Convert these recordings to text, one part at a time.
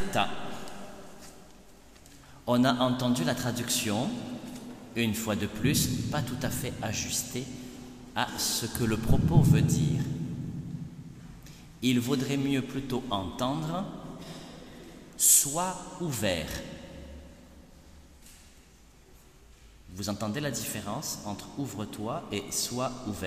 ephata. On a entendu la traduction, une fois de plus, pas tout à fait ajustée à ce que le propos veut dire. Il vaudrait mieux plutôt entendre « sois ouvert ». Vous entendez la différence entre « ouvre-toi » et « sois ouvert ».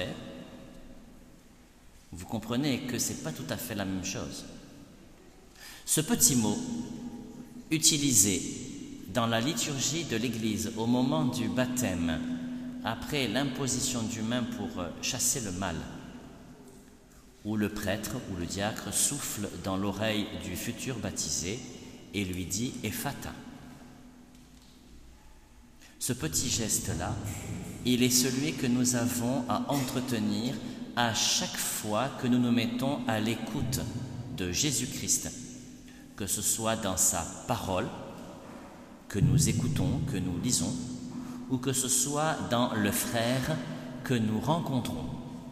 Vous comprenez que ce n'est pas tout à fait la même chose. Ce petit mot, utilisé dans la liturgie de l'Église au moment du baptême, après l'imposition du main pour chasser le mal, où le prêtre ou le diacre souffle dans l'oreille du futur baptisé et lui dit « ephata ». Ce petit geste-là, il est celui que nous avons à entretenir à chaque fois que nous nous mettons à l'écoute de Jésus-Christ, que ce soit dans sa parole, que nous écoutons, que nous lisons, ou que ce soit dans le frère que nous rencontrons.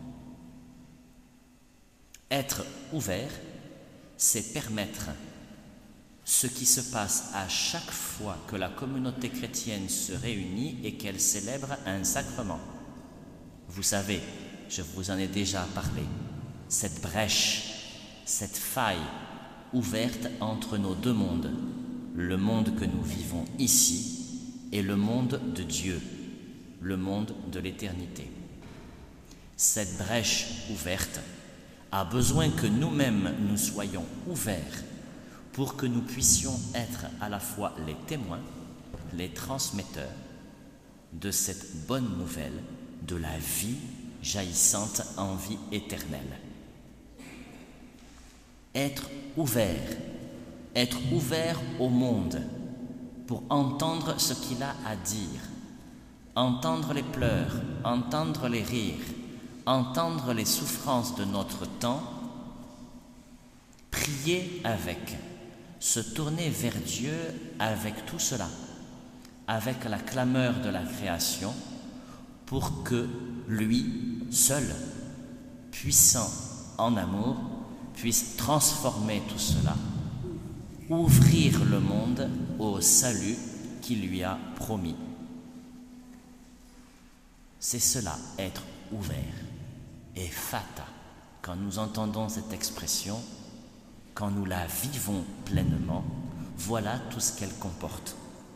Être ouvert, c'est permettre ce qui se passe à chaque fois que la communauté chrétienne se réunit et qu'elle célèbre un sacrement. Vous savez, je vous en ai déjà parlé, cette brèche, cette faille ouverte entre nos deux mondes, le monde que nous vivons ici et le monde de Dieu, le monde de l'éternité. Cette brèche ouverte a besoin que nous-mêmes nous soyons ouverts pour que nous puissions être à la fois les témoins, les transmetteurs de cette bonne nouvelle de la vie jaillissante en vie éternelle. Être ouvert au monde pour entendre ce qu'il a à dire, entendre les pleurs, entendre les rires, entendre les souffrances de notre temps, prier avec, se tourner vers Dieu avec tout cela, avec la clameur de la création, pour que lui, seul, puissant en amour, puisse transformer tout cela, ouvrir le monde au salut qu'il lui a promis. C'est cela, être ouvert. Ephata, quand nous entendons cette expression, quand nous la vivons pleinement, voilà tout ce qu'elle comporte.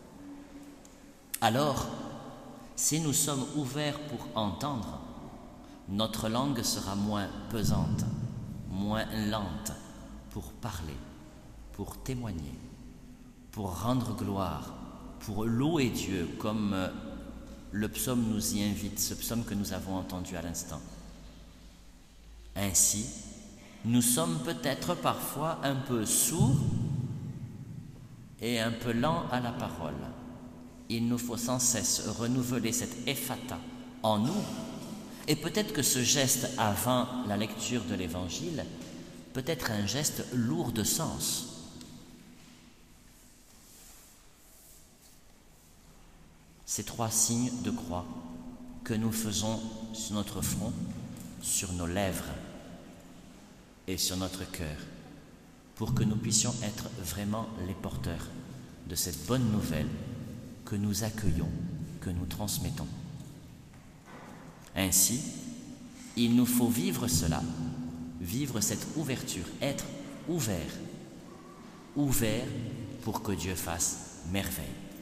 Alors, si nous sommes ouverts pour entendre, notre langue sera moins pesante, moins lente pour parler, pour témoigner, pour rendre gloire, pour louer Dieu, comme le psaume nous y invite, ce psaume que nous avons entendu à l'instant. Ainsi, nous sommes peut-être parfois un peu sourds et un peu lents à la parole. Il nous faut sans cesse renouveler cette ephata en nous. Et peut-être que ce geste avant la lecture de l'Évangile peut être un geste lourd de sens. Ces 3 signes de croix que nous faisons sur notre front, sur nos lèvres et sur notre cœur, pour que nous puissions être vraiment les porteurs de cette bonne nouvelle que nous accueillons, que nous transmettons. Ainsi, il nous faut vivre cela, vivre cette ouverture, être ouvert pour que Dieu fasse merveille.